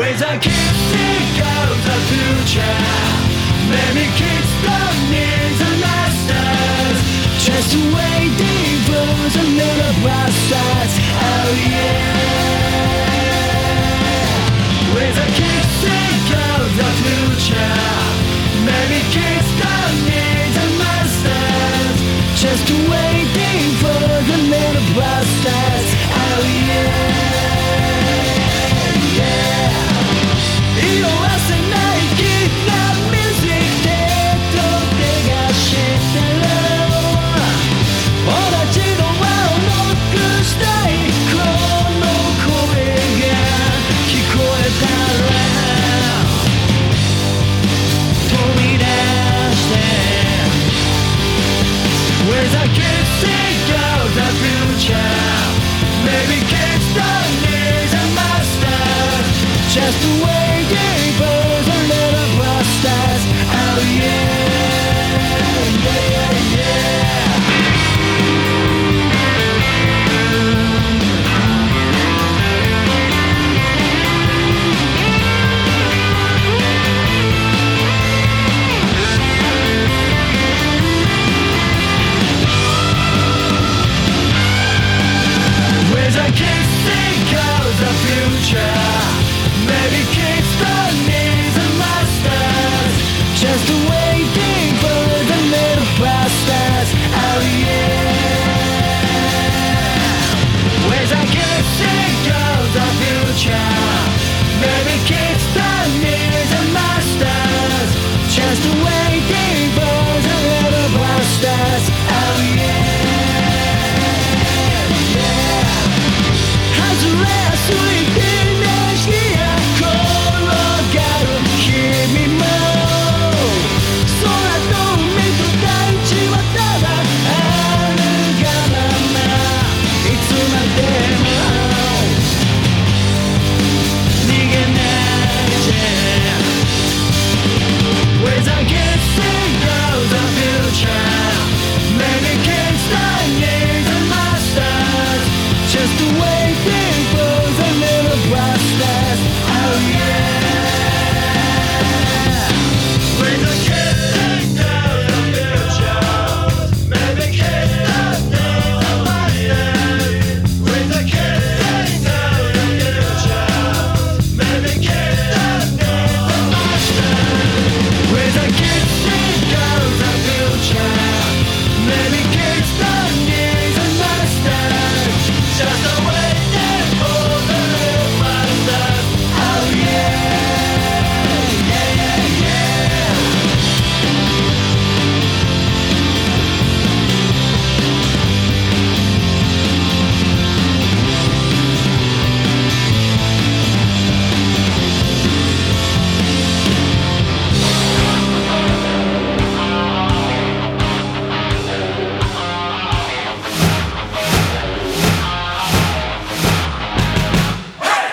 With a kiss, think of the future. Maybe kids don't need the masters, just waiting for the little bastards. Oh yeah. With a kiss, think of the future. Maybe kids don't need the masters, just waiting for the little bastards. Oh yeah. With a kiss, think of the future. Maybe kids don't need a master, just waiting for the little bastards. Oh yeah, yeah, yeah. With a kiss, think of the future. Maybe kids don't need the masters, just waiting for the little bastards. Oh yeah. With a kiss, think of the future. Maybe kids don't need the masters, just waiting for the little bastards. Oh yeah. With a kiss, think of the future. Maybe kids don't need the masters, just waiting for the little bastards. Oh yeah. With a kiss, think of the future. Maybe kids don't need the masters. With a kiss, think of the future. Maybe kids don't need the masters. With a kiss, think of the future. Maybe kids don't need